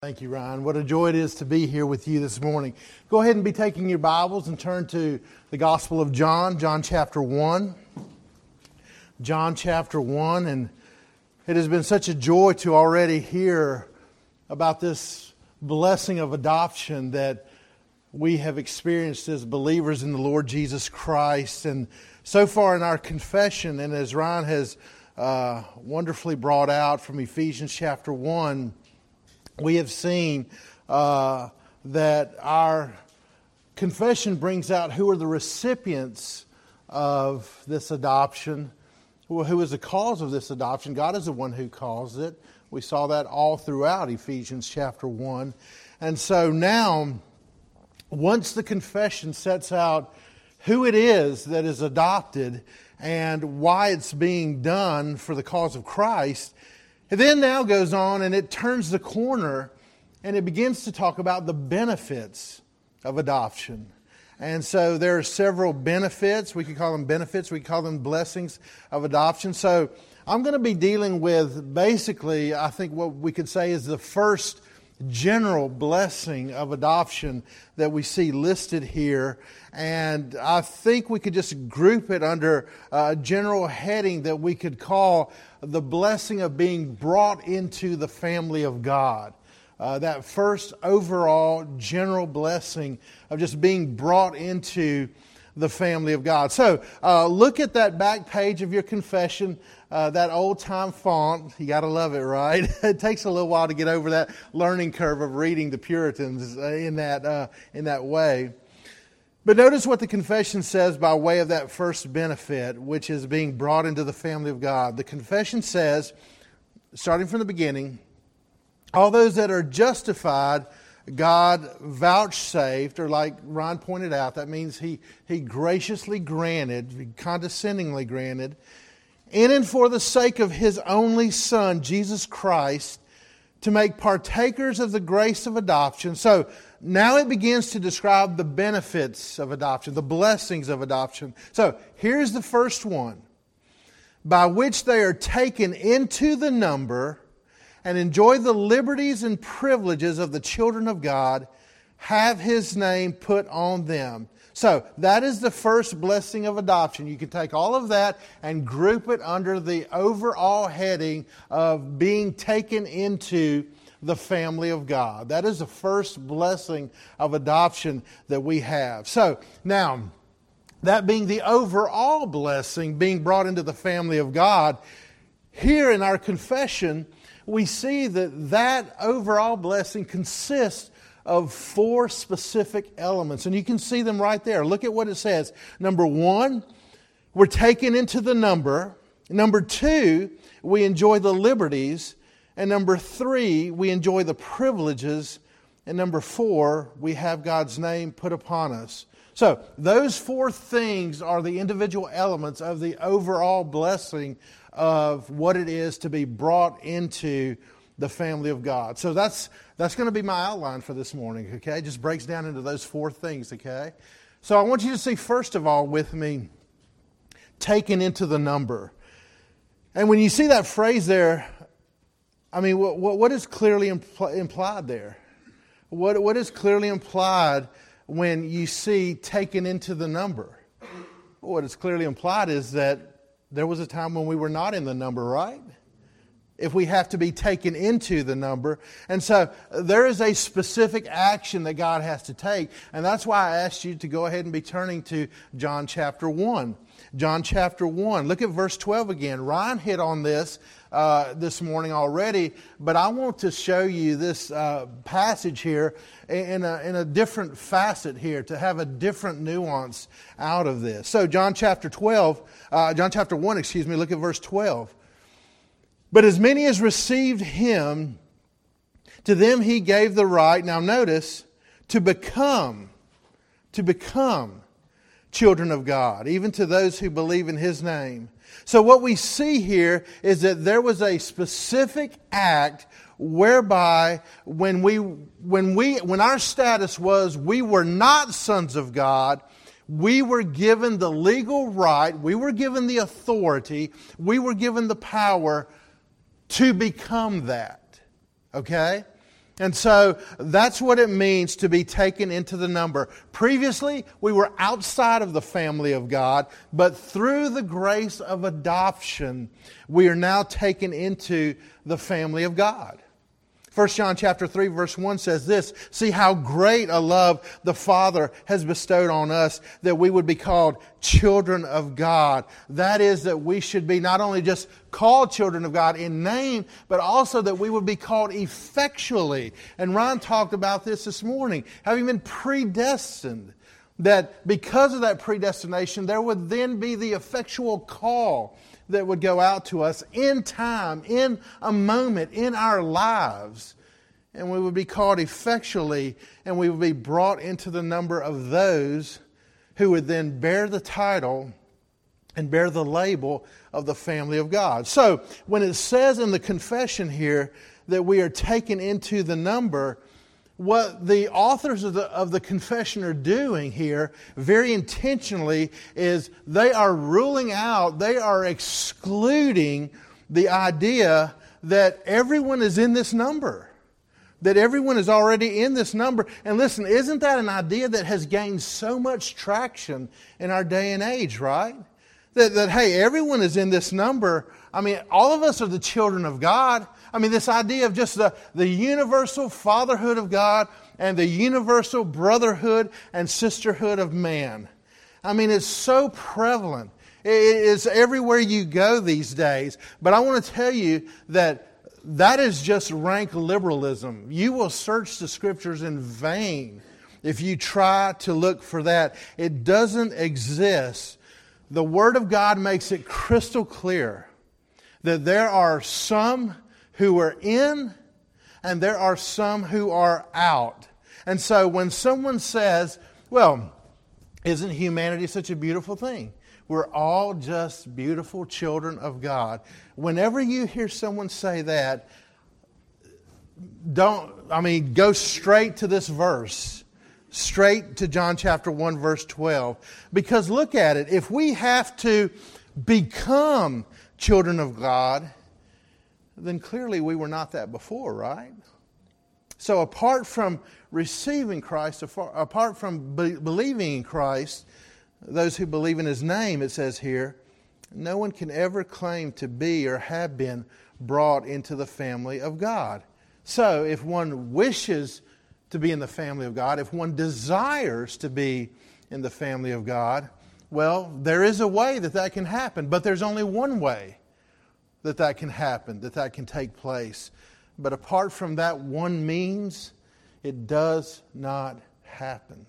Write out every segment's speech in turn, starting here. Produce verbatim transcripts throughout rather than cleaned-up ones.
Thank you, Ryan. What a joy it is to be here with you this morning. Go ahead and be taking your Bibles and turn to the Gospel of John, John chapter one. John chapter one, and it has been such a joy to already hear about this blessing of adoption that we have experienced as believers in the Lord Jesus Christ. And so far in our confession, and as Ryan has uh, wonderfully brought out from Ephesians chapter one, we have seen uh, that our confession brings out who are the recipients of this adoption, who, who is the cause of this adoption. God is the one who caused it. We saw that all throughout Ephesians chapter one. And so now, once the confession sets out who it is that is adopted and why it's being done for the cause of Christ, it then now goes on and it turns the corner and it begins to talk about the benefits of adoption. And so there are several benefits. We could call them benefits. We could call them blessings of adoption. So I'm going to be dealing with basically, I think what we could say is the first general blessing of adoption that we see listed here. And I think we could just group it under a general heading that we could call the blessing of being brought into the family of God. Uh, that first overall general blessing of just being brought into the family of God. So uh, look at that back page of your confession, uh, that old-time font. You got to love it, right? It takes a little while to get over that learning curve of reading the Puritans uh, in that uh, in that way. But notice what the confession says by way of that first benefit, which is being brought into the family of God. The confession says, starting from the beginning, all those that are justified, God vouchsafed, or like Ron pointed out, that means He, he graciously granted, condescendingly granted, in and for the sake of His only Son, Jesus Christ, to make partakers of the grace of adoption. So now it begins to describe the benefits of adoption, the blessings of adoption. So here's the first one. By which they are taken into the number and enjoy the liberties and privileges of the children of God, have His name put on them. So that is the first blessing of adoption. You can take all of that and group it under the overall heading of being taken into the family of God. That is the first blessing of adoption that we have. So now, that being the overall blessing, being brought into the family of God, here in our confession, we see that that overall blessing consists of four specific elements. And you can see them right there. Look at what it says. Number one, we're taken into the number. Number two, we enjoy the liberties. And number three, we enjoy the privileges. And number four, we have God's name put upon us. So those four things are the individual elements of the overall blessing of what it is to be brought into the family of God. So that's that's going to be my outline for this morning, okay? It just breaks down into those four things, okay? So I want you to see, first of all, with me, taken into the number. And when you see that phrase there, I mean, what, what is clearly impl- implied there? What What is clearly implied when you see taken into the number? What is clearly implied is that there was a time when we were not in the number, right? If we have to be taken into the number. And so there is a specific action that God has to take. And that's why I asked you to go ahead and be turning to John chapter one. John chapter one. Look at verse twelve again. Ryan hit on this uh, this morning already, but I want to show you this uh, passage here in a, in a different facet here, to have a different nuance out of this. So John chapter twelve, uh, John chapter one, excuse me, look at verse twelve. But as many as received Him, to them He gave the right, now notice, to become, to become children of God, even to those who believe in His name. So what we see here is that there was a specific act whereby when we, when we, when our status was we were not sons of God, we were given the legal right, we were given the authority, we were given the power to become that. Okay? And so that's what it means to be taken into the number. Previously, we were outside of the family of God, but through the grace of adoption, we are now taken into the family of God. First John chapter three verse one says this, "See how great a love the Father has bestowed on us, that we would be called children of God." That is, that we should be not only just called children of God in name, but also that we would be called effectually. And Ron talked about this this morning, having been predestined. That because of that predestination, there would then be the effectual call that would go out to us in time, in a moment, in our lives. And we would be called effectually, and we would be brought into the number of those who would then bear the title and bear the label of the family of God. So, when it says in the confession here that we are taken into the number, what the authors of the, of the confession are doing here very intentionally is they are ruling out, they are excluding the idea that everyone is in this number. That everyone is already in this number. And listen, isn't that an idea that has gained so much traction in our day and age, right? That, that hey, everyone is in this number. I mean, all of us are the children of God. I mean, this idea of just the, the universal fatherhood of God and the universal brotherhood and sisterhood of man. I mean, it's so prevalent. It is everywhere you go these days. But I want to tell you that that is just rank liberalism. You will search the Scriptures in vain if you try to look for that. It doesn't exist. The Word of God makes it crystal clear that there are some who are in and there are some who are out. And so when someone says, well, isn't humanity such a beautiful thing? We're all just beautiful children of God. Whenever you hear someone say that, don't, I mean, go straight to this verse. Straight to John chapter one, verse twelve. Because look at it. If we have to become children of God, then clearly we were not that before, right? So apart from receiving Christ, apart from be- believing in Christ, those who believe in His name, it says here, no one can ever claim to be or have been brought into the family of God. So if one wishes to be in the family of God, if one desires to be in the family of God, well, there is a way that that can happen, but there's only one way that that can happen, that that can take place. But apart from that one means, it does not happen.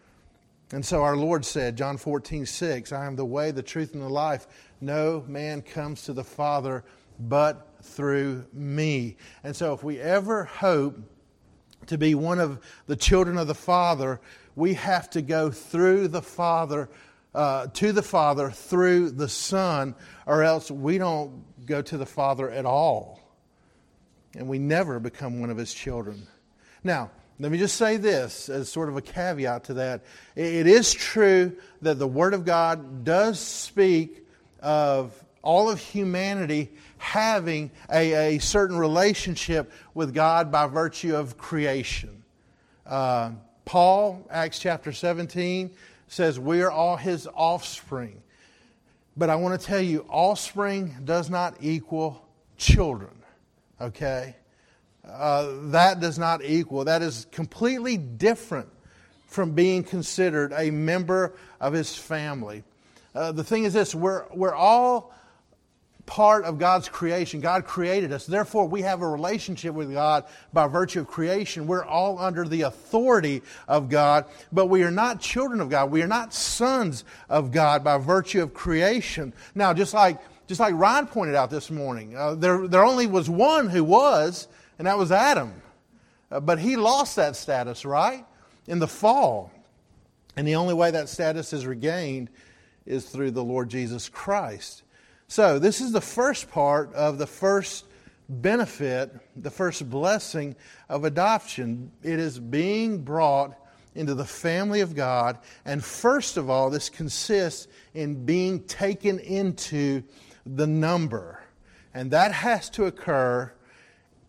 And so our Lord said, John fourteen six, I am the way, the truth, and the life. No man comes to the Father but through me. And so if we ever hope to be one of the children of the Father, we have to go through the Father, uh, to the Father through the Son, or else we don't go to the Father at all. And we never become one of His children. Now, let me just say this as sort of a caveat to that. It is true that the Word of God does speak of all of humanity having a, a certain relationship with God by virtue of creation. Uh, Paul, Acts chapter seventeen, says we are all His offspring. But I want to tell you, offspring does not equal children. Okay? Uh, that does not equal. That is completely different from being considered a member of His family. Uh, the thing is this, we're, we're all part of God's creation. God created us. Therefore, we have a relationship with God by virtue of creation. We're all under the authority of God, but we are not children of God. We are not sons of God by virtue of creation. Now, just like just like Ryan pointed out this morning, uh, there, there only was one who was, and that was Adam. Uh, but he lost that status, right? In the fall. And the only way that status is regained is through the Lord Jesus Christ. So this is the first part of the first benefit, the first blessing of adoption. It is being brought into the family of God. And first of all, this consists in being taken into the number. And that has to occur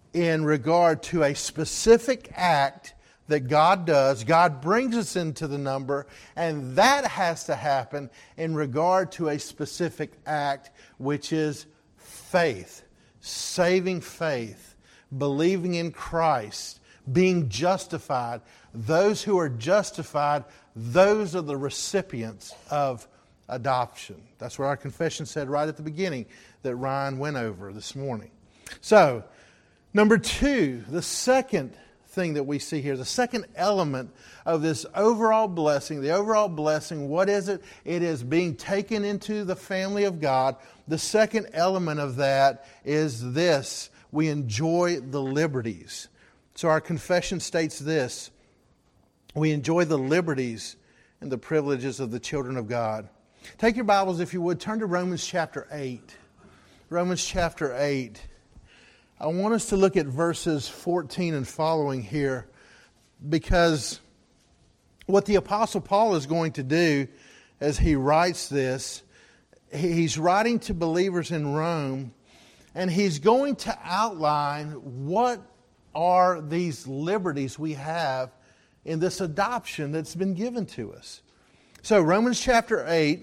in regard to a specific act that God does. God brings us into the number, and that has to happen in regard to a specific act, which is faith, saving faith, believing in Christ, being justified. Those who are justified, those are the recipients of adoption. That's what our confession said right at the beginning that Ryan went over this morning. So, number two, the second thing that we see here, the second element of this overall blessing, the overall blessing, what is it? It is being taken into the family of God. The second element of that is this: we enjoy the liberties. So our confession states this: we enjoy the liberties and the privileges of the children of God. Take your Bibles, if you would, turn to Romans chapter eight. Romans chapter eight. I want us to look at verses fourteen and following here, because what the Apostle Paul is going to do as he writes this, he's writing to believers in Rome, and he's going to outline what are these liberties we have in this adoption that's been given to us. So Romans chapter eight,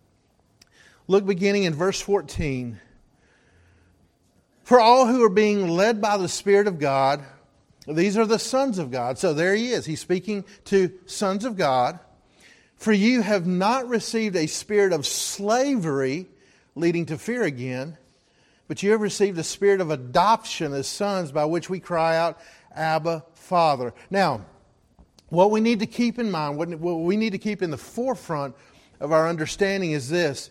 look beginning in verse fourteen. For all who are being led by the Spirit of God, these are the sons of God. So there he is. He's speaking to sons of God. For you have not received a spirit of slavery, leading to fear again, but you have received a spirit of adoption as sons, by which we cry out, Abba, Father. Now, what we need to keep in mind, what we need to keep in the forefront of our understanding is this.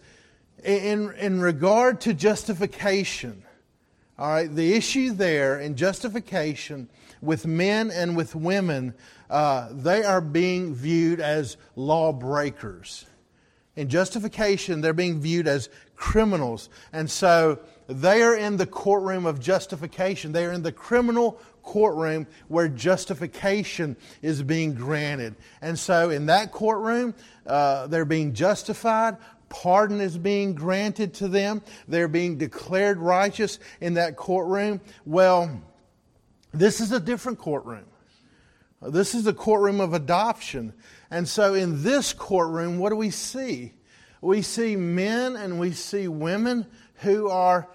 In, in regard to justification, all right, the issue there in justification with men and with women, uh, they are being viewed as lawbreakers. In justification, they're being viewed as criminals. And so they are in the courtroom of justification. They are in the criminal courtroom where justification is being granted. And so in that courtroom, uh, they're being justified. Pardon is being granted to them. They're being declared righteous in that courtroom. Well, this is a different courtroom. This is the courtroom of adoption. And so in this courtroom, what do we see? We see men and we see women who are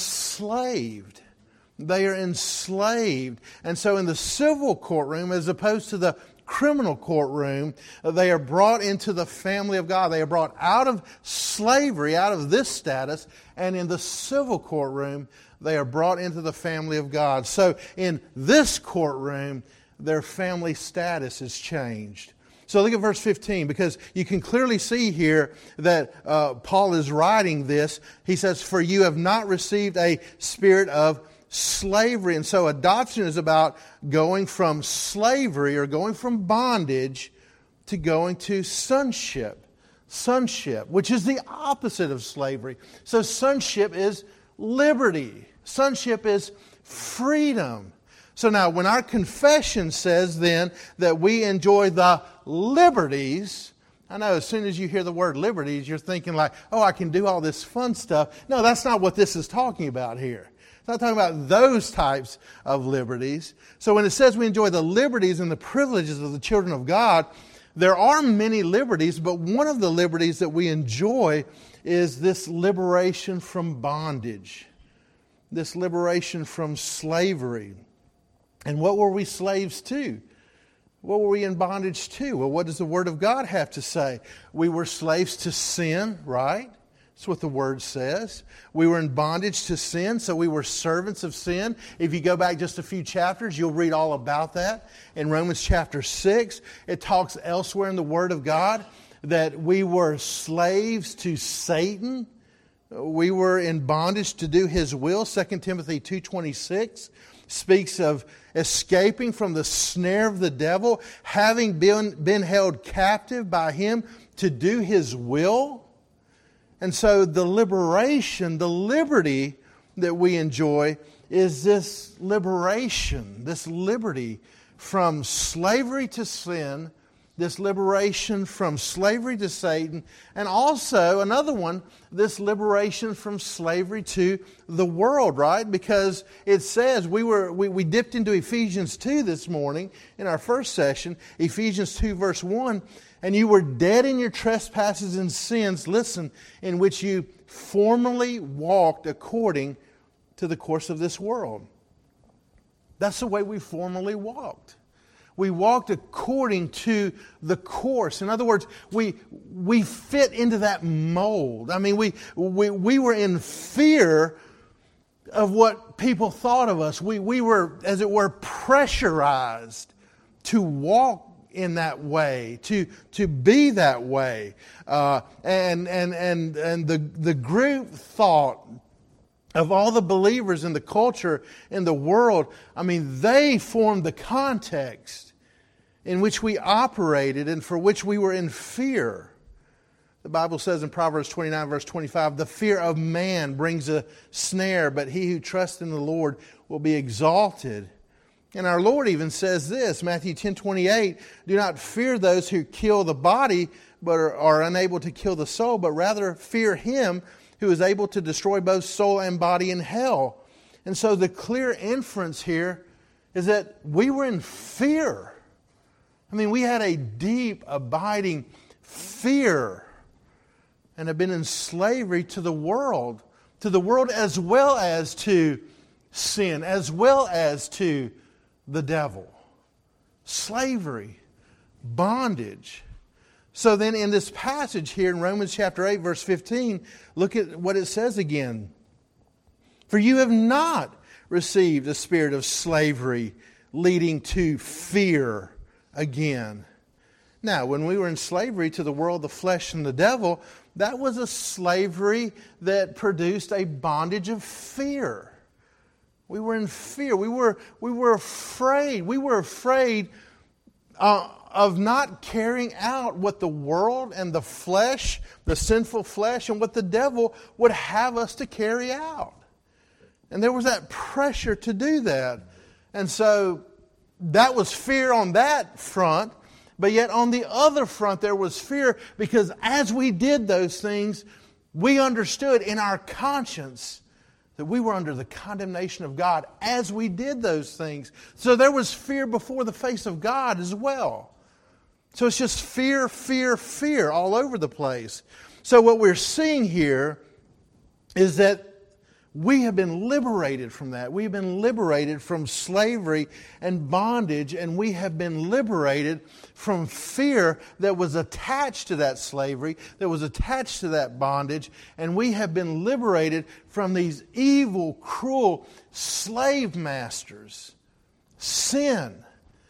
enslaved. They are enslaved. And so in the civil courtroom, as opposed to the criminal courtroom, they are brought into the family of God. They are brought out of slavery, out of this status, and in the civil courtroom, they are brought into the family of God. So in this courtroom, their family status is changed. So look at verse fifteen, because you can clearly see here that uh, Paul is writing this. He says, for you have not received a spirit of slavery. And so adoption is about going from slavery or going from bondage to going to sonship. Sonship, which is the opposite of slavery. So sonship is liberty. Sonship is freedom. So now when our confession says then that we enjoy the liberties, I know as soon as you hear the word liberties, you're thinking like, oh, I can do all this fun stuff. No, that's not what this is talking about here. It's not talking about those types of liberties. So when it says we enjoy the liberties and the privileges of the children of God, there are many liberties, but one of the liberties that we enjoy is this liberation from bondage, this liberation from slavery. And what were we slaves to? What were we in bondage to? Well, what does the Word of God have to say? We were slaves to sin, right? That's what the Word says. We were in bondage to sin, so we were servants of sin. If you go back just a few chapters, you'll read all about that. In Romans chapter six, it talks elsewhere in the Word of God that we were slaves to Satan. We were in bondage to do his will. Second Timothy two twenty-six speaks of escaping from the snare of the devil, having been, been held captive by him to do his will. And so the liberation, the liberty that we enjoy is this liberation, this liberty from slavery to sin this liberation from slavery to Satan, and also another one, this liberation from slavery to the world, right? Because it says, we were we, we dipped into Ephesians two this morning in our first session, Ephesians two verse one, and you were dead in your trespasses and sins, listen, in which you formerly walked according to the course of this world. That's the way we formerly walked. We walked according to the course. In other words, we we fit into that mold. I mean, we we, we were in fear of what people thought of us. We we were, as it were, pressurized to walk in that way, to to be that way. Uh, and and and and the the group thought of all the believers in the culture, in the world, I mean, they formed the context in which we operated and for which we were in fear. The Bible says in Proverbs twenty-nine, verse twenty-five, the fear of man brings a snare, but he who trusts in the Lord will be exalted. And our Lord even says this, Matthew ten twenty-eight, do not fear those who kill the body, but are, are unable to kill the soul, but rather fear Him who is able to destroy both soul and body in hell. And so the clear inference here is that we were in fear. I mean, we had a deep, abiding fear and have been in slavery to the world, to the world as well as to sin, as well as to the devil. Slavery, bondage. So then in this passage here in Romans chapter eight, verse fifteen, look at what it says again. For you have not received a spirit of slavery leading to fear again. Now, when we were in slavery to the world, the flesh, and the devil, that was a slavery that produced a bondage of fear. We were in fear. We were, we were afraid. We were afraid uh, of not carrying out what the world and the flesh, the sinful flesh, and what the devil would have us to carry out. And there was that pressure to do that. And so that was fear on that front. But yet on the other front there was fear because as we did those things, we understood in our conscience that we were under the condemnation of God as we did those things. So there was fear before the face of God as well. So it's just fear, fear, fear all over the place. So what we're seeing here is that we have been liberated from that. We've been liberated from slavery and bondage, and we have been liberated from fear that was attached to that slavery, that was attached to that bondage, and we have been liberated from these evil, cruel slave masters. Sin,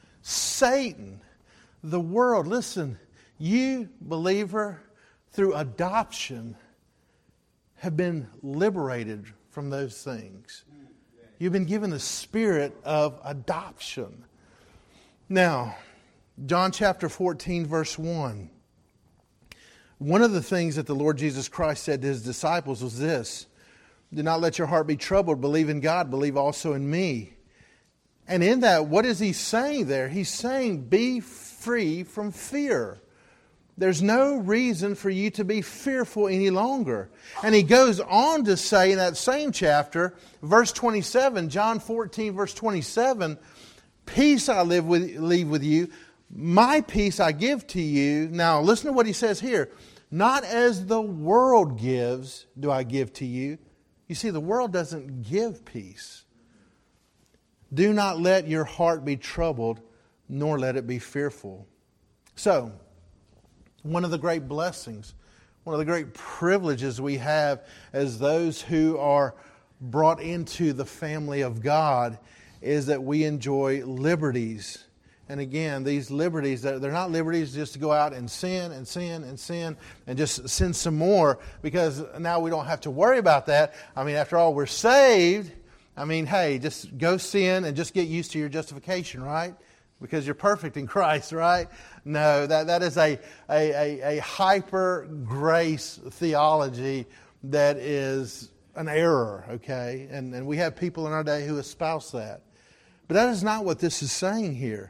Satan, the world. Listen, you, believer, through adoption, have been liberated from those things. You've been given the spirit of adoption. Now, John chapter fourteen, verse one. One of the things that the Lord Jesus Christ said to His disciples was this: do not let your heart be troubled. Believe in God. Believe also in me. And in that, what is He saying there? He's saying, be free from fear. There's no reason for you to be fearful any longer. And He goes on to say in that same chapter, verse twenty-seven, John fourteen, verse twenty-seven, peace I live with, leave with you, my peace I give to you. Now listen to what He says here. Not as the world gives do I give to you. You see, the world doesn't give peace. Do not let your heart be troubled, nor let it be fearful. So, one of the great blessings, one of the great privileges we have as those who are brought into the family of God is that we enjoy liberties. And again, these liberties, they're not liberties just to go out and sin and sin and sin and just sin some more, because now we don't have to worry about that. I mean, after all, we're saved. I mean, hey, just go sin and just get used to your justification, right? Because you're perfect in Christ, right? No, that, that is a, a, a, a hyper grace theology that is an error, okay? And, and we have people in our day who espouse that. But that is not what this is saying here.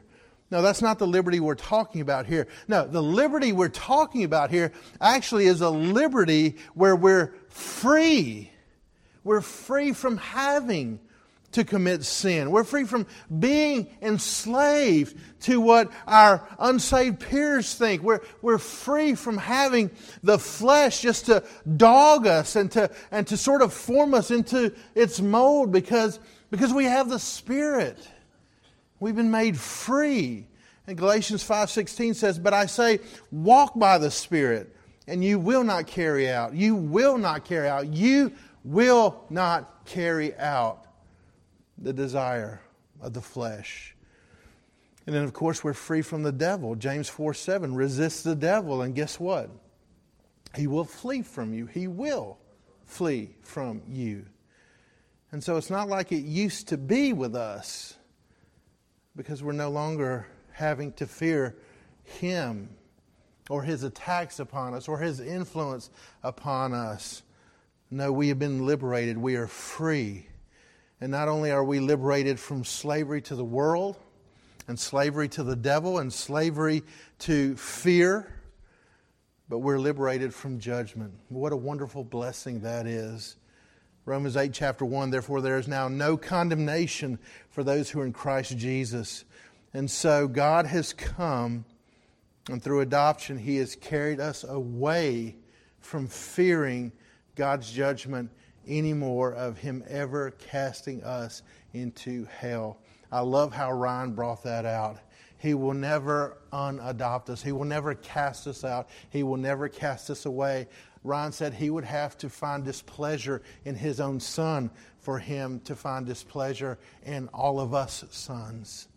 No, that's not the liberty we're talking about here. No, the liberty we're talking about here actually is a liberty where we're free. We're free from having to commit sin. We're free from being enslaved to what our unsaved peers think. We're, we're free from having the flesh just to dog us and to, and to sort of form us into its mold because, because we have the Spirit. We've been made free. And Galatians five sixteen says, "But I say, walk by the Spirit, and you will not carry out. You will not carry out. You will not carry out the desire of the flesh." And then, of course, we're free from the devil. James four seven, resist the devil, and guess what? He will flee from you. He will flee from you. And so it's not like it used to be with us, because we're no longer having to fear him or his attacks upon us or his influence upon us. No, we have been liberated. We are free. And not only are we liberated from slavery to the world and slavery to the devil and slavery to fear, but we're liberated from judgment. What a wonderful blessing that is. Romans eight, chapter one, "Therefore there is now no condemnation for those who are in Christ Jesus." And so God has come, and through adoption He has carried us away from fearing God's judgment anymore, of Him ever casting us into hell. I love how Ryan brought that out. He will never unadopt us. He will never cast us out. He will never cast us away. Ryan said he would have to find displeasure in his own son for him to find displeasure in all of us sons.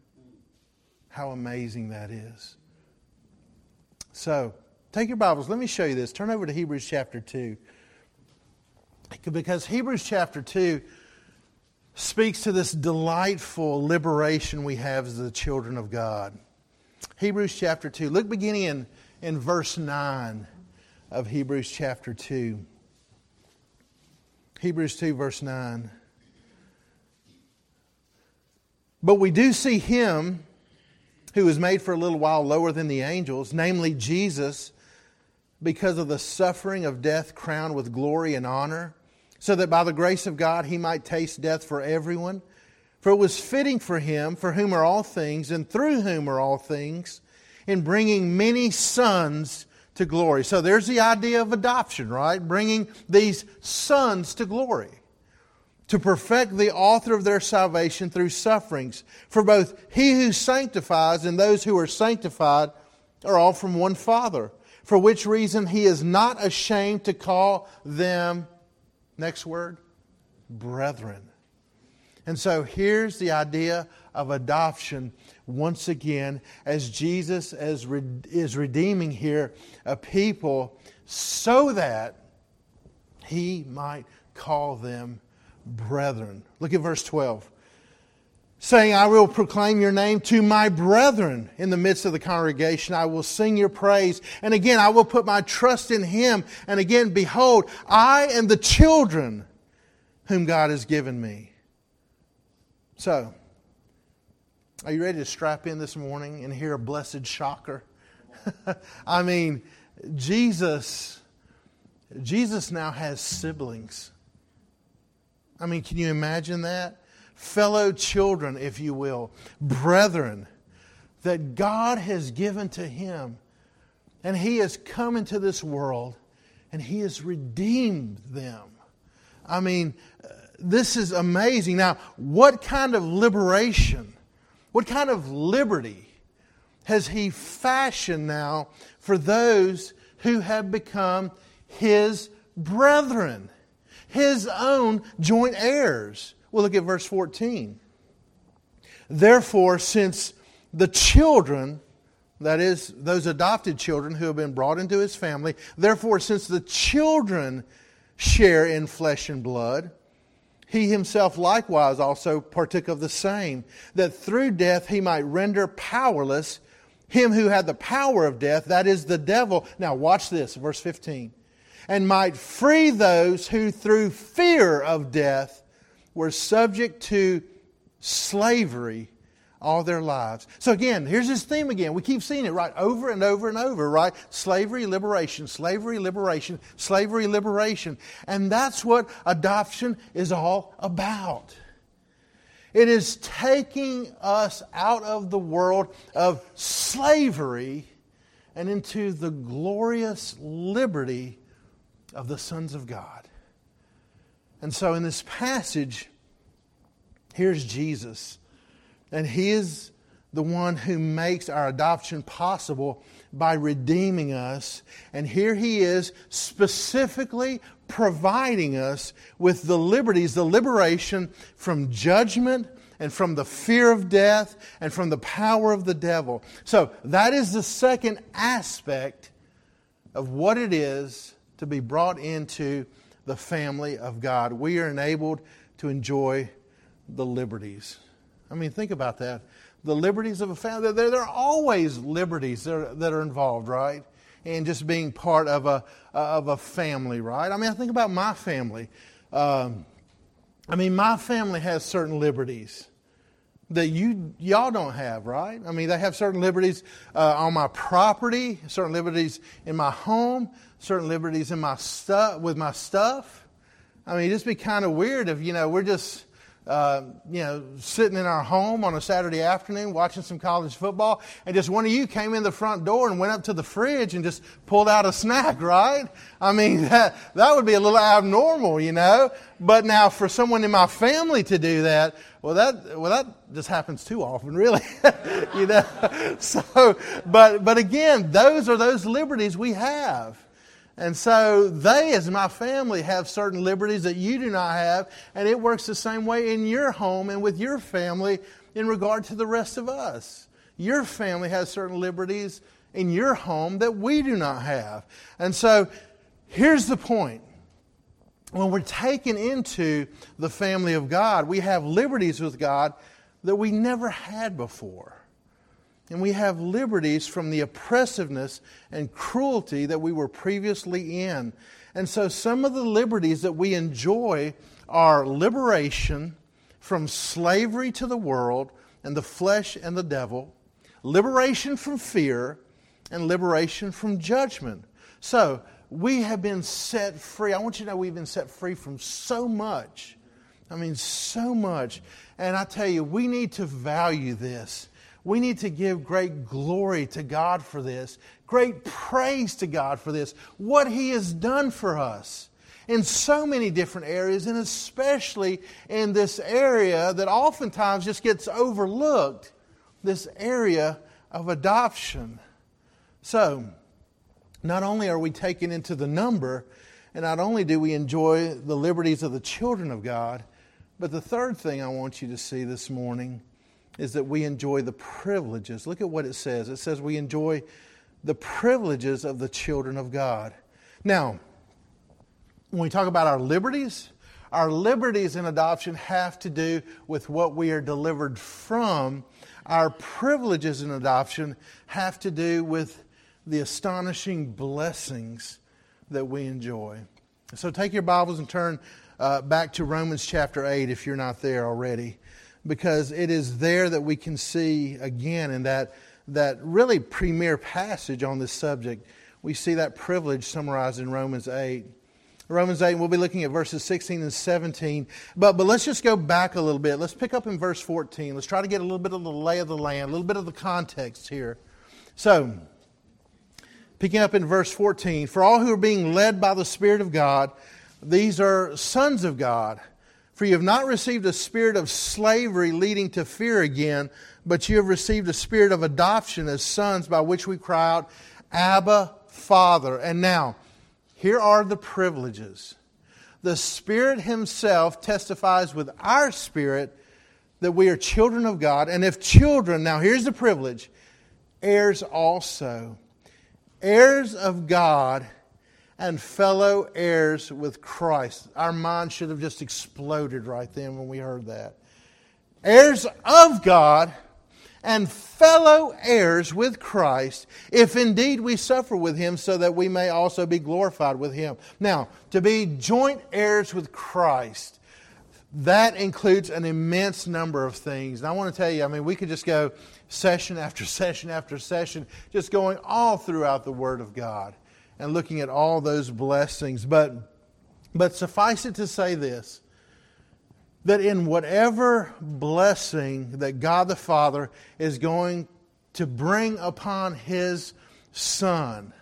How amazing that is. So, take your Bibles. Let me show you this. Turn over to Hebrews chapter two. Because Hebrews chapter two speaks to this delightful liberation we have as the children of God. Hebrews chapter two. Look beginning in, in verse nine of Hebrews chapter two. Hebrews two verse nine. "But we do see Him who was made for a little while lower than the angels, namely Jesus, because of the suffering of death crowned with glory and honor, so that by the grace of God He might taste death for everyone. For it was fitting for Him, for whom are all things, and through whom are all things, in bringing many sons to glory." So there's the idea of adoption, right? Bringing these sons to glory. "To perfect the author of their salvation through sufferings. For both He who sanctifies and those who are sanctified are all from one Father. For which reason He is not ashamed to call them," next word, "brethren." And so here's the idea of adoption once again, as Jesus is redeeming here a people so that He might call them brethren. Look at verse twelve. "Saying, I will proclaim your name to my brethren in the midst of the congregation. I will sing your praise. And again, I will put my trust in Him. And again, behold, I and the children whom God has given me." So, are you ready to strap in this morning and hear a blessed shocker? I mean, Jesus, Jesus now has siblings. I mean, can you imagine that? Fellow children, if you will, brethren, that God has given to Him. And He has come into this world and He has redeemed them. I mean, this is amazing. Now, what kind of liberation, what kind of liberty has He fashioned now for those who have become His brethren, His own joint heirs? Well, look at verse fourteen. "Therefore, since the children," that is, those adopted children who have been brought into His family, "therefore, since the children share in flesh and blood, He Himself likewise also partook of the same, that through death He might render powerless him who had the power of death, that is the devil." Now watch this, verse fifteen. "And might free those who through fear of death were subject to slavery all their lives. So again, here's this theme again. We keep seeing it, right? Over and over and over, right? Slavery, liberation, slavery, liberation, slavery, liberation. And that's what adoption is all about. It is taking us out of the world of slavery and into the glorious liberty of the sons of God. And so in this passage, here's Jesus. And He is the one who makes our adoption possible by redeeming us. And here He is specifically providing us with the liberties, the liberation from judgment and from the fear of death and from the power of the devil. So that is the second aspect of what it is to be brought into the family of God. We are enabled to enjoy the liberties. I mean, think about that. The liberties of a family. There, there are always liberties that are, that are involved, right? And just being part of a of a family, right? I mean, I think about my family. Um, I mean, my family has certain liberties that you y'all don't have, right? I mean, they have certain liberties uh, on my property, certain liberties in my home, certain liberties in my stuff with my stuff. I mean, it'd just be kind of weird if you know we're just. Uh, you know, sitting in our home on a Saturday afternoon watching some college football, and just one of you came in the front door and went up to the fridge and just pulled out a snack, right? I mean, that, that would be a little abnormal, you know? But now for someone in my family to do that, well, that well that just happens too often, really, you know? So, but but again, those are those liberties we have. And so they, as my family, have certain liberties that you do not have. And it works the same way in your home and with your family in regard to the rest of us. Your family has certain liberties in your home that we do not have. And so here's the point. When we're taken into the family of God, we have liberties with God that we never had before. And we have liberties from the oppressiveness and cruelty that we were previously in. And so some of the liberties that we enjoy are liberation from slavery to the world and the flesh and the devil, liberation from fear, and liberation from judgment. So we have been set free. I want you to know we've been set free from so much. I mean, so much. And I tell you, we need to value this. We need to give great glory to God for this, great praise to God for this, what He has done for us in so many different areas, and especially in this area that oftentimes just gets overlooked, this area of adoption. So, not only are we taken into the number, and not only do we enjoy the liberties of the children of God, but the third thing I want you to see this morning is that we enjoy the privileges. Look at what it says. It says we enjoy the privileges of the children of God. Now, when we talk about our liberties, our liberties in adoption have to do with what we are delivered from. Our privileges in adoption have to do with the astonishing blessings that we enjoy. So take your Bibles and turn uh, back to Romans chapter eight if you're not there already. Because it is there that we can see again in that, that really premier passage on this subject. We see that privilege summarized in Romans eight. Romans eight, we'll be looking at verses sixteen and seventeen. But, but let's just go back a little bit. Let's pick up in verse fourteen. Let's try to get a little bit of the lay of the land, a little bit of the context here. So, picking up in verse fourteen, for all who are being led by the Spirit of God, these are sons of God. For you have not received a spirit of slavery leading to fear again, but you have received a spirit of adoption as sons, by which we cry out, Abba, Father. And now, here are the privileges. The Spirit Himself testifies with our spirit that we are children of God. And if children, now here's the privilege, heirs also. Heirs of God and fellow heirs with Christ. Our mind should have just exploded right then when we heard that. Heirs of God and fellow heirs with Christ, if indeed we suffer with Him, so that we may also be glorified with Him. Now, to be joint heirs with Christ, that includes an immense number of things. And I want to tell you, I mean, we could just go session after session after session, just going all throughout the Word of God and looking at all those blessings. But, but suffice it to say this, that in whatever blessing that God the Father is going to bring upon His Son,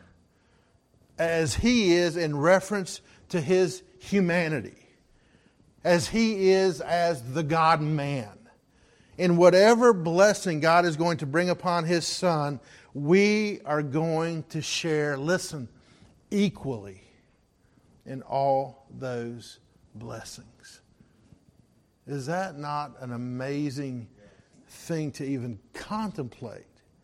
as He is in reference to His humanity, as He is as the God-man, in whatever blessing God is going to bring upon His Son, we are going to share, listen, equally in all those blessings. Is that not an amazing thing to even contemplate?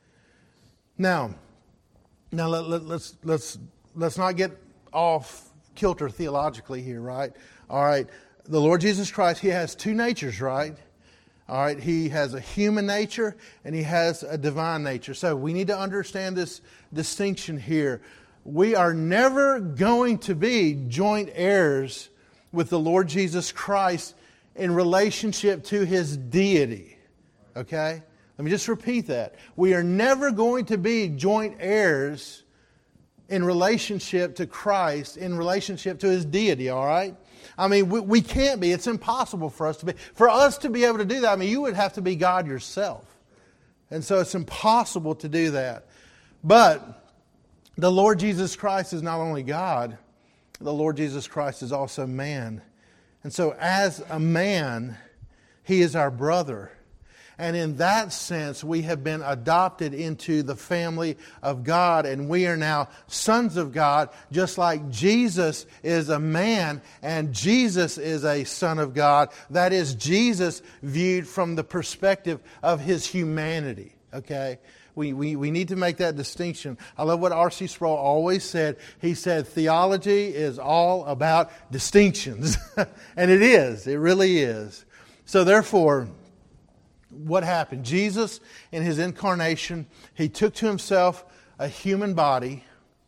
Now, now let, let, let's let's let's not get off kilter theologically here, right? All right, the Lord Jesus Christ, He has two natures, right? All right, He has a human nature and He has a divine nature. So we need to understand this distinction here. We are never going to be joint heirs with the Lord Jesus Christ in relationship to His deity. Okay? Let me just repeat that. We are never going to be joint heirs in relationship to Christ, in relationship to His deity, all right? I mean, we, we can't be. It's impossible for us to be. For us to be able to do that, I mean, you would have to be God yourself. And so it's impossible to do that. But the Lord Jesus Christ is not only God, the Lord Jesus Christ is also man. And so as a man, He is our brother. And in that sense, we have been adopted into the family of God, and we are now sons of God, just like Jesus is a man and Jesus is a son of God. That is, Jesus viewed from the perspective of His humanity. Okay? We, we, we need to make that distinction. I love what R C Sproul always said. He said, theology is all about distinctions. And it is. It really is. So therefore, what happened? Jesus, in His incarnation, He took to Himself a human body,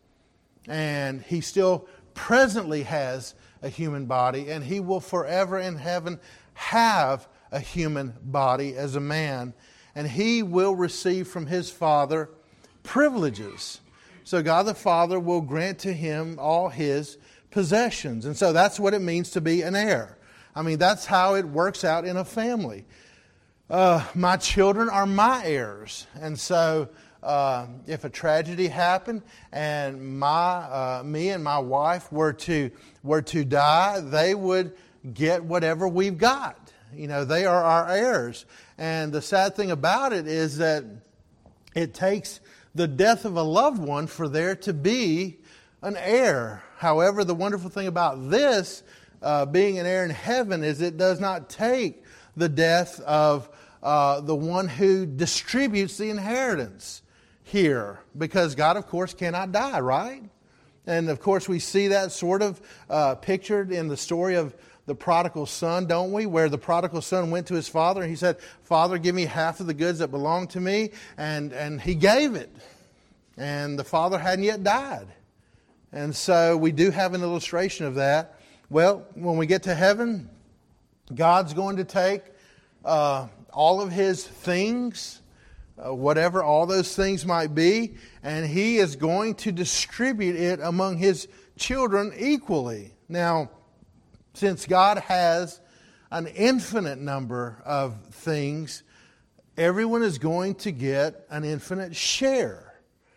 and He still presently has a human body, and He will forever in heaven have a human body as a man, and He will receive from His Father privileges. So God the Father will grant to Him all His possessions. And so that's what it means to be an heir. I mean, that's how it works out in a family. Uh, my children are my heirs, and so uh, if a tragedy happened and my uh, me and my wife were to were to die, they would get whatever we've got. You know, they are our heirs. And the sad thing about it is that it takes the death of a loved one for there to be an heir. However, the wonderful thing about this, uh, being an heir in heaven, is it does not take the death of uh, the one who distributes the inheritance here. Because God, of course, cannot die, right? And, of course, we see that sort of uh, pictured in the story of the prodigal son, don't we? Where the prodigal son went to his father and he said, "Father, give me half of the goods that belong to me." And, and he gave it. And the father hadn't yet died. And so we do have an illustration of that. Well, when we get to heaven, God's going to take uh, all of His things, uh, whatever all those things might be, and He is going to distribute it among His children equally. Now, since God has an infinite number of things, everyone is going to get an infinite share.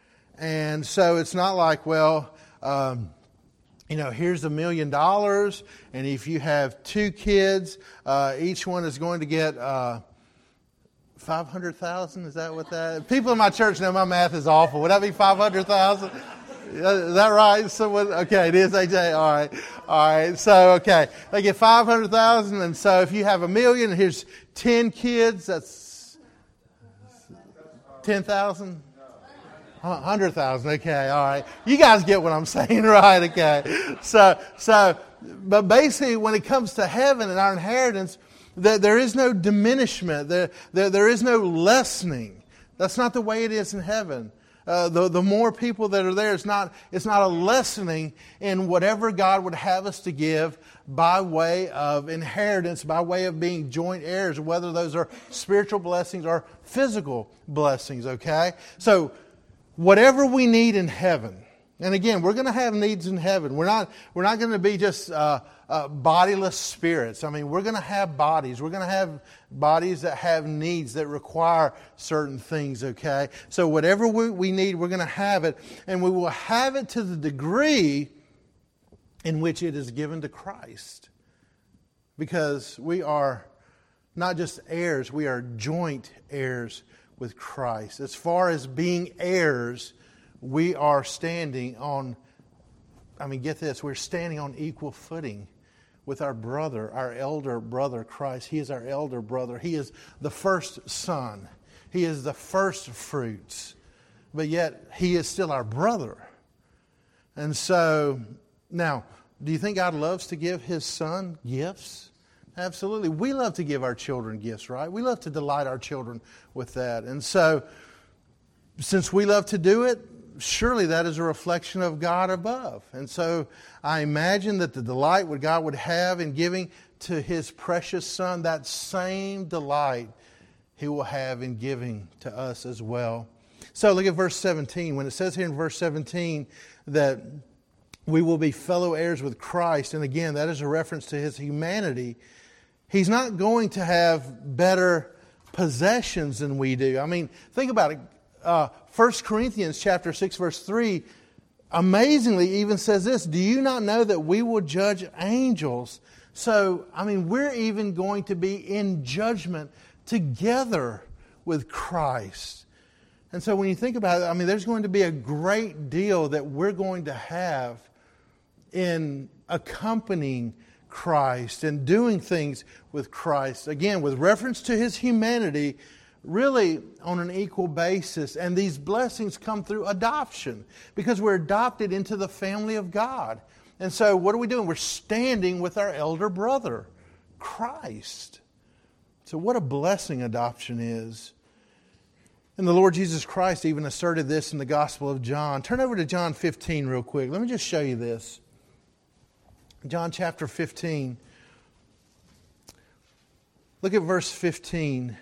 And so it's not like, well, um, you know, here's a million dollars, and if you have two kids, uh, each one is going to get uh, five hundred thousand. Is that what that? People in my church know my math is awful. Would that be five hundred thousand? Is that right? Someone, okay, it is, A J. All right, all right. So, okay, they get five hundred thousand, and so if you have a million, here's ten kids. That's ten thousand. one hundred thousand, okay, all right. You guys get what I'm saying, right? Okay. So, so, but basically when it comes to heaven and our inheritance, there, there is no diminishment. There, there, there is no lessening. That's not the way it is in heaven. Uh, the, the more people that are there, it's not, it's not a lessening in whatever God would have us to give by way of inheritance, by way of being joint heirs, whether those are spiritual blessings or physical blessings, okay? So, whatever we need in heaven, and again, we're going to have needs in heaven. We're not, we're not going to be just uh, uh, bodiless spirits. I mean, we're going to have bodies. We're going to have bodies that have needs that require certain things, okay? So whatever we, we need, we're going to have it. And we will have it to the degree in which it is given to Christ. Because we are not just heirs, we are joint heirs with Christ. As far as being heirs, we are standing on, I mean, get this, we're standing on equal footing with our brother, our elder brother Christ. He is our elder brother. He is the first son. He is the first fruits. But yet, He is still our brother. And so, now, do you think God loves to give His Son gifts? Absolutely. We love to give our children gifts, right? We love to delight our children with that. And so, since we love to do it, surely that is a reflection of God above. And so I imagine that the delight what God would have in giving to His precious Son, that same delight He will have in giving to us as well. So look at verse seventeen. When it says here in verse seventeen that we will be fellow heirs with Christ, and again, that is a reference to His humanity. He's not going to have better possessions than we do. I mean, think about it. Uh, First Corinthians chapter six, verse three, amazingly even says this, do you not know that we will judge angels? So, I mean, we're even going to be in judgment together with Christ. And so when you think about it, I mean, there's going to be a great deal that we're going to have in accompanying Christ and doing things with Christ. Again, with reference to His humanity, really on an equal basis. And these blessings come through adoption because we're adopted into the family of God. And so what are we doing? We're standing with our elder brother, Christ. So what a blessing adoption is. And the Lord Jesus Christ even asserted this in the Gospel of John. Turn over to John fifteen real quick. Let me just show you this. John chapter fifteen. Look at verse fifteen.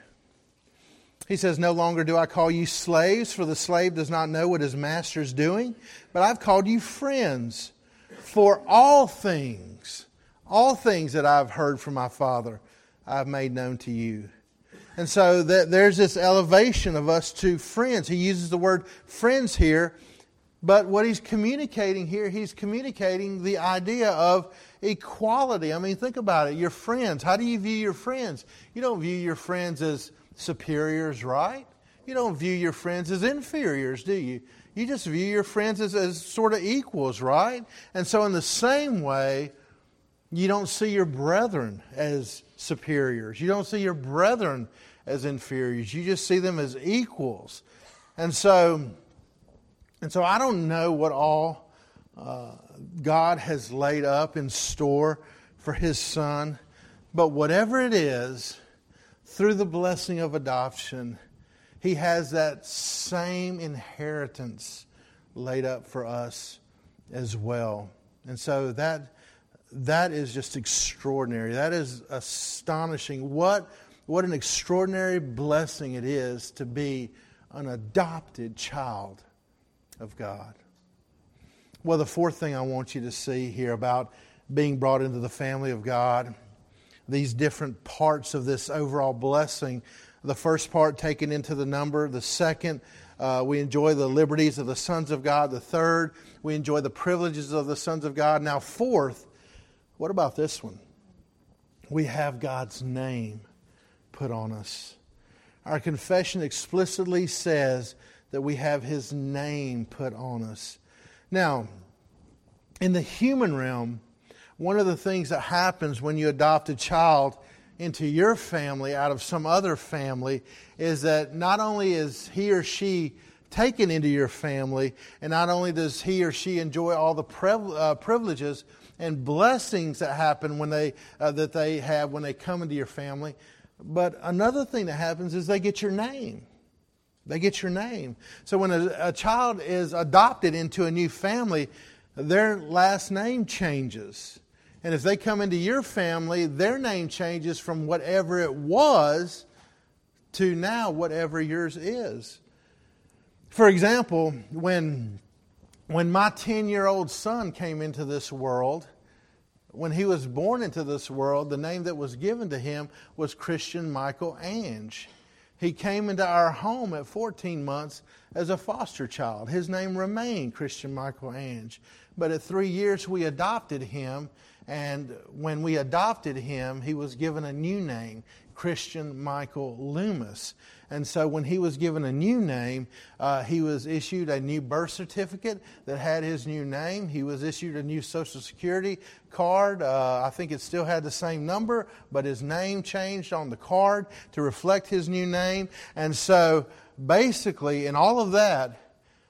He says, no longer do I call you slaves, for the slave does not know what his master is doing. But I've called you friends. For all things, all things that I've heard from my Father, I've made known to you. And so that there's this elevation of us to friends. He uses the word friends here. But what he's communicating here, he's communicating the idea of equality. I mean, think about it. Your friends, how do you view your friends? You don't view your friends as superiors, right? You don't view your friends as inferiors, do you? You just view your friends as, as sort of equals, right? And so in the same way, you don't see your brethren as superiors. You don't see your brethren as inferiors. You just see them as equals. And so, and so I don't know what all uh, God has laid up in store for His Son, but whatever it is, through the blessing of adoption, He has that same inheritance laid up for us as well. And so that that is just extraordinary. That is astonishing. What, what an extraordinary blessing it is to be an adopted child of God. Well, the fourth thing I want you to see here about being brought into the family of God, these different parts of this overall blessing. The first part, taken into the number. The second, uh, we enjoy the liberties of the sons of God. The third, we enjoy the privileges of the sons of God. Now, fourth, what about this one? We have God's name put on us. Our confession explicitly says that we have His name put on us. Now, in the human realm, one of the things that happens when you adopt a child into your family out of some other family is that not only is he or she taken into your family, and not only does he or she enjoy all the priv- uh, privileges and blessings that happen when they uh, that they have when they come into your family, but another thing that happens is they get your name. They get your name. So when a, a child is adopted into a new family, their last name changes. And if they come into your family, their name changes from whatever it was to now whatever yours is. For example, when, when my ten-year-old son came into this world, when he was born into this world, the name that was given to him was Christian Michael Ange. He came into our home at fourteen months as a foster child. His name remained Christian Michael Ange. But at three years we adopted him, and when we adopted him, he was given a new name, Christian Michael Loomis. And so when he was given a new name, uh, he was issued a new birth certificate that had his new name. He was issued a new Social Security card. Uh, I think it still had the same number, but his name changed on the card to reflect his new name. And so basically, in all of that,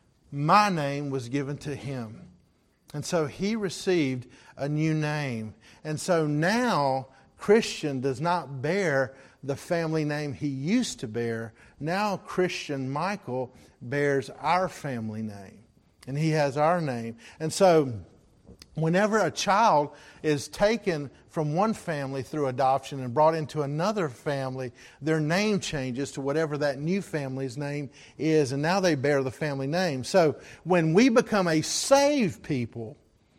my name was given to him. And so he received a new name. And so now Christian does not bear the family name he used to bear. Now Christian Michael bears our family name. And he has our name. And so whenever a child is taken from one family through adoption and brought into another family, their name changes to whatever that new family's name is. And now they bear the family name. So when we become a saved people,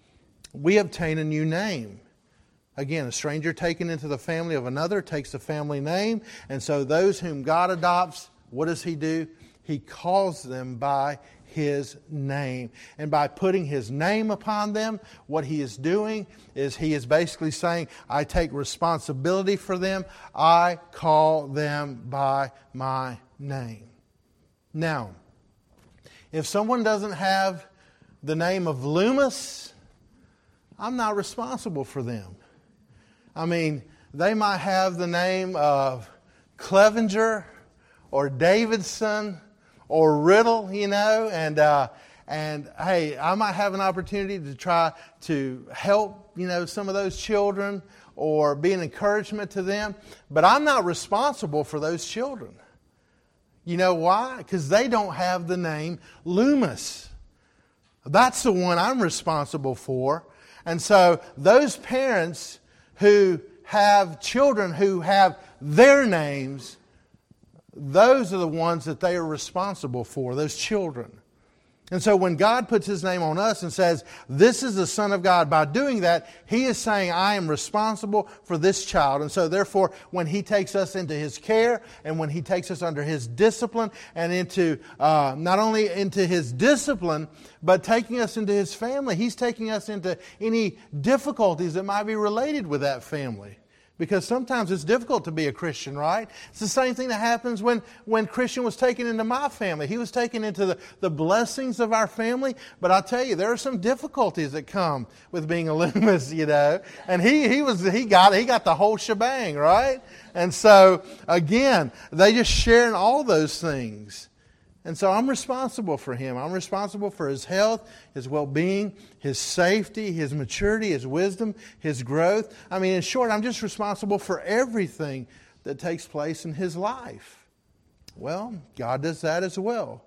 we obtain a new name. Again, a stranger taken into the family of another takes the family name. And so those whom God adopts, what does He do? He calls them by His name. And by putting His name upon them, what He is doing is He is basically saying, I take responsibility for them. I call them by my name. Now, if someone doesn't have the name of Loomis, I'm not responsible for them. I mean, they might have the name of Clevenger or Davidson or Riddle, you know, and uh, and hey, I might have an opportunity to try to help, you know, some of those children or be an encouragement to them, but I'm not responsible for those children. You know why? Because they don't have the name Loomis. That's the one I'm responsible for. And so those parents who have children who have their names, those are the ones that they are responsible for, those children. And so when God puts His name on us and says, this is the Son of God, by doing that, He is saying, I am responsible for this child. And so therefore, when He takes us into His care and when He takes us under His discipline and into, uh, not only into His discipline, but taking us into His family, He's taking us into any difficulties that might be related with that family. Because sometimes it's difficult to be a Christian, right? It's the same thing that happens when, when Christian was taken into my family. He was taken into the, the blessings of our family. But I tell you, there are some difficulties that come with being a Loomis, you know. And he he was he got he got the whole shebang, right? And so again, they just share in all those things. And so I'm responsible for him. I'm responsible for his health, his well-being, his safety, his maturity, his wisdom, his growth. I mean, in short, I'm just responsible for everything that takes place in his life. Well, God does that as well.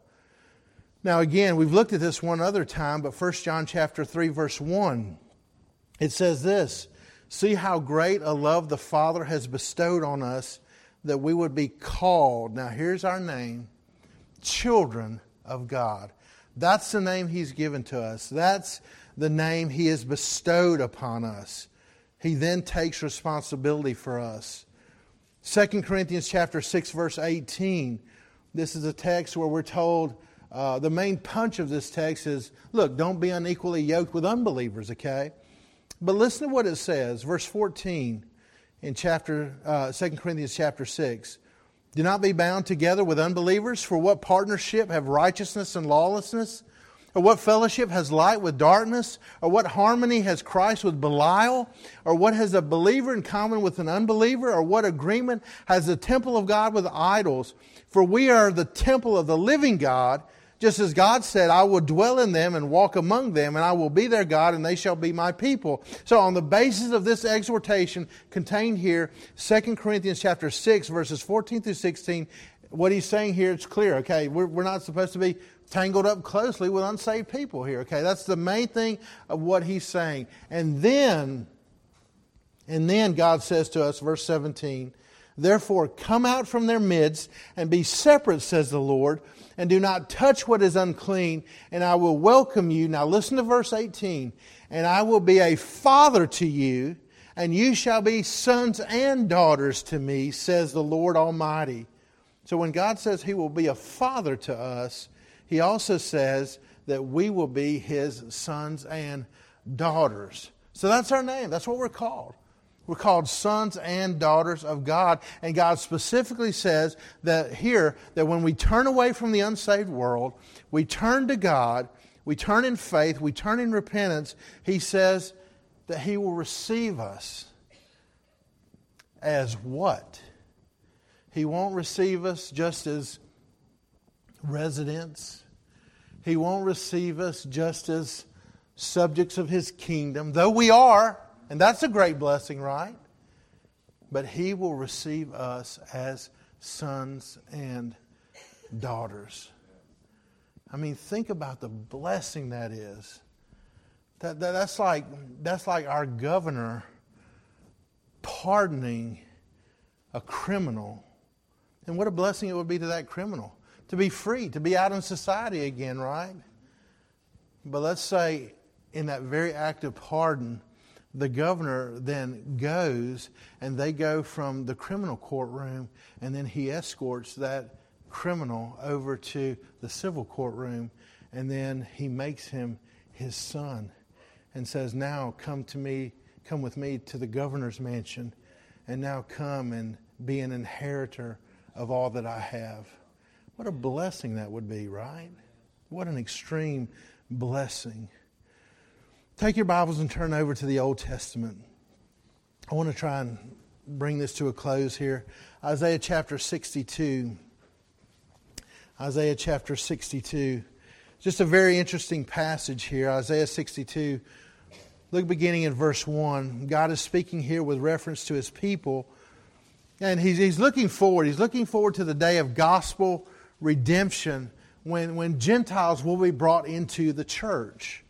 Now, again, we've looked at this one other time, but First John chapter three, verse one, it says this, see how great a love the Father has bestowed on us that we would be called. Now, here's our name. Children of God. That's the name He's given to us. That's the name He has bestowed upon us. He then takes responsibility for us. Second Corinthians chapter six, verse eighteen. This is a text where we're told, uh, the main punch of this text is, look, don't be unequally yoked with unbelievers, okay? But listen to what it says, verse fourteen in chapter uh, Second Corinthians chapter six. Do not be bound together with unbelievers, for what partnership have righteousness and lawlessness? Or what fellowship has light with darkness? Or what harmony has Christ with Belial? Or what has a believer in common with an unbeliever? Or what agreement has the temple of God with idols? For we are the temple of the living God, just as God said, I will dwell in them and walk among them, and I will be their God, and they shall be my people. So on the basis of this exhortation contained here, Second Corinthians chapter six, verses fourteen through sixteen, what he's saying here, it's clear. Okay, we're, we're not supposed to be tangled up closely with unsaved people here. Okay, that's the main thing of what he's saying. And then, and then God says to us, verse seventeen, therefore come out from their midst and be separate, says the Lord, and do not touch what is unclean, and I will welcome you. Now listen to verse eighteen. And I will be a father to you, and you shall be sons and daughters to me, says the Lord Almighty. So when God says He will be a father to us, He also says that we will be His sons and daughters. So that's our name. That's what we're called. We're called sons and daughters of God. And God specifically says that here, that when we turn away from the unsaved world, we turn to God, we turn in faith, we turn in repentance, He says that He will receive us as what? He won't receive us just as residents. He won't receive us just as subjects of His kingdom, though we are, and that's a great blessing, right? But He will receive us as sons and daughters. I mean, think about the blessing that is. That, that that's like that's like our governor pardoning a criminal. And what a blessing it would be to that criminal. To be free, to be out in society again, right? But let's say in that very act of pardon, the governor then goes and they go from the criminal courtroom and then he escorts that criminal over to the civil courtroom and then he makes him his son and says, now come to me, come with me to the governor's mansion and now come and be an inheritor of all that I have. What a blessing that would be, right? What an extreme blessing. Take your Bibles and turn over to the Old Testament. I want to try and bring this to a close here. Isaiah chapter sixty-two. Isaiah chapter sixty-two. Just a very interesting passage here. Isaiah sixty-two. Look beginning in verse one. God is speaking here with reference to His people. And he's, he's looking forward. He's looking forward to the day of gospel redemption when, when Gentiles will be brought into the church.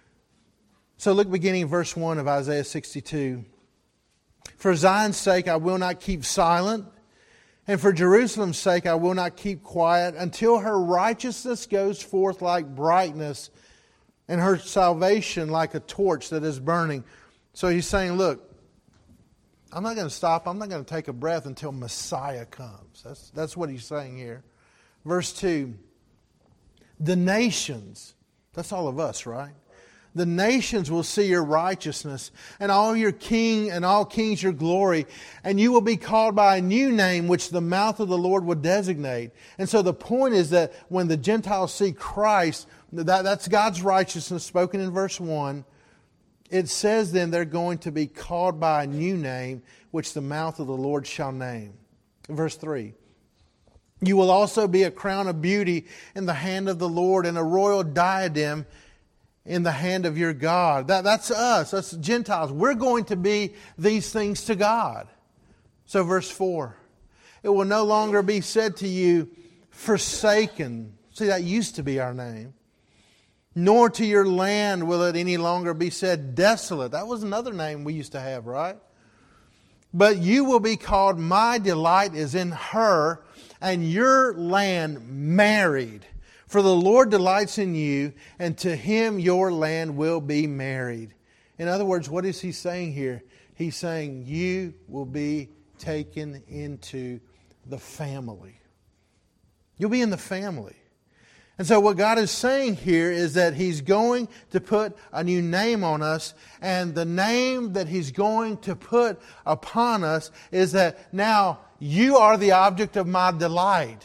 So look beginning in verse one of Isaiah sixty-two. For Zion's sake I will not keep silent, and for Jerusalem's sake I will not keep quiet, until her righteousness goes forth like brightness, and her salvation like a torch that is burning. So he's saying, look, I'm not going to stop. I'm not going to take a breath until Messiah comes. That's, that's what he's saying here. Verse two. The nations, that's all of us, right? The nations will see your righteousness, and all your king and all kings your glory, and you will be called by a new name which the mouth of the Lord will designate. And so the point is that when the Gentiles see Christ, that, that's God's righteousness spoken in verse one. It says then they're going to be called by a new name which the mouth of the Lord shall name. Verse three. You will also be a crown of beauty in the hand of the Lord and a royal diadem in the hand of your God. That, that's us. That's Gentiles. We're going to be these things to God. So verse four. It will no longer be said to you, forsaken. See, that used to be our name. Nor to your land will it any longer be said desolate. That was another name we used to have, right? But you will be called, my delight is in her, and your land married. For the Lord delights in you, and to Him your land will be married. In other words, what is He saying here? He's saying you will be taken into the family. You'll be in the family. And so what God is saying here is that He's going to put a new name on us. And the name that He's going to put upon us is that now you are the object of my delight.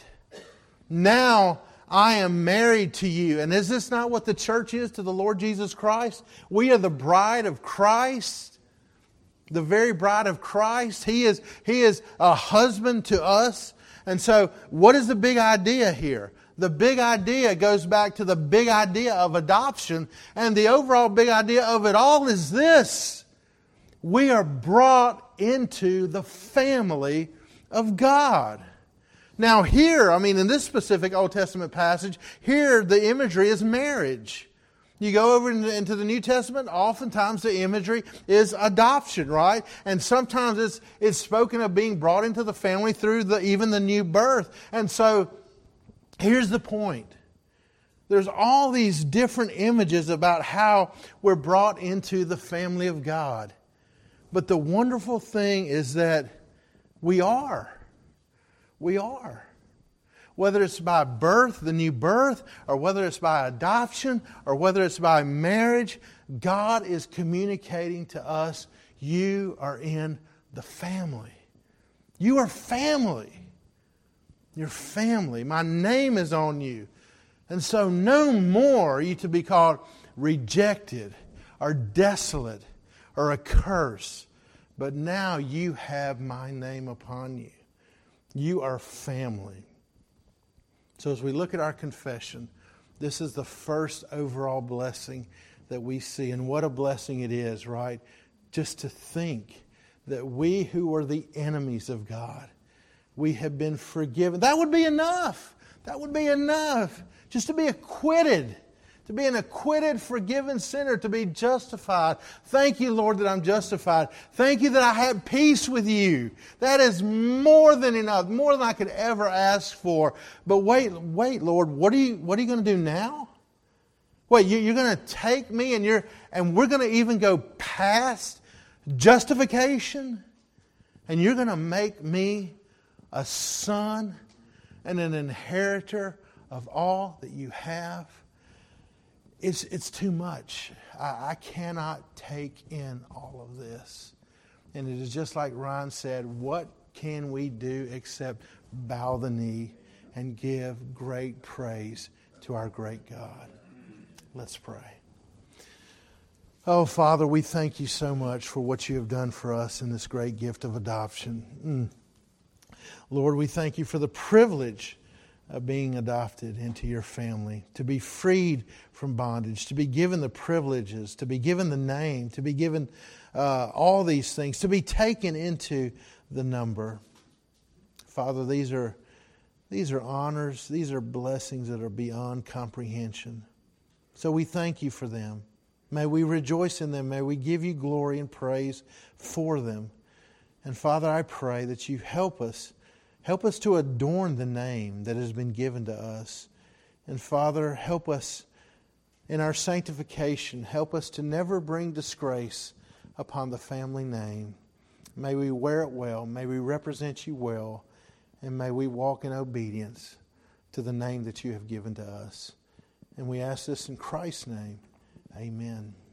Now I am married to you. And is this not what the church is to the Lord Jesus Christ? We are the bride of Christ. The very bride of Christ. He is, he is a husband to us. And so what is the big idea here? The big idea goes back to the big idea of adoption. And the overall big idea of it all is this. We are brought into the family of God. Now here, I mean, in this specific Old Testament passage, here the imagery is marriage. You go over into the New Testament, oftentimes the imagery is adoption, right? And sometimes it's it's spoken of being brought into the family through the even the new birth. And so here's the point. There's all these different images about how we're brought into the family of God. But the wonderful thing is that we are. We are. Whether it's by birth, the new birth, or whether it's by adoption, or whether it's by marriage, God is communicating to us, you are in the family. You are family. You're family. My name is on you. And so no more are you to be called rejected or desolate or a curse. But now you have my name upon you. You are family. So as we look at our confession, this is the first overall blessing that we see. And what a blessing it is, right? Just to think that we who were the enemies of God, we have been forgiven. That would be enough. That would be enough. Just to be acquitted. To be an acquitted, forgiven sinner, to be justified. Thank you, Lord, that I'm justified. Thank you that I had peace with you. That is more than enough, more than I could ever ask for. But wait, wait, Lord, what are you, what are you going to do now? Wait, you, you're going to take me and you're, and we're going to even go past justification, and you're going to make me a son and an inheritor of all that you have. It's it's too much. I, I cannot take in all of this. And it is just like Ryan said, what can we do except bow the knee and give great praise to our great God? Let's pray. Oh, Father, we thank you so much for what you have done for us in this great gift of adoption. Mm. Lord, we thank you for the privilege of being adopted into your family, to be freed from bondage, to be given the privileges, to be given the name, to be given uh, all these things, to be taken into the number. Father, these are these are honors, these are blessings that are beyond comprehension. So we thank you for them. May we rejoice in them. May we give you glory and praise for them. And Father, I pray that you help us Help us to adorn the name that has been given to us. And Father, help us in our sanctification. Help us to never bring disgrace upon the family name. May we wear it well. May we represent you well. And may we walk in obedience to the name that you have given to us. And we ask this in Christ's name. Amen.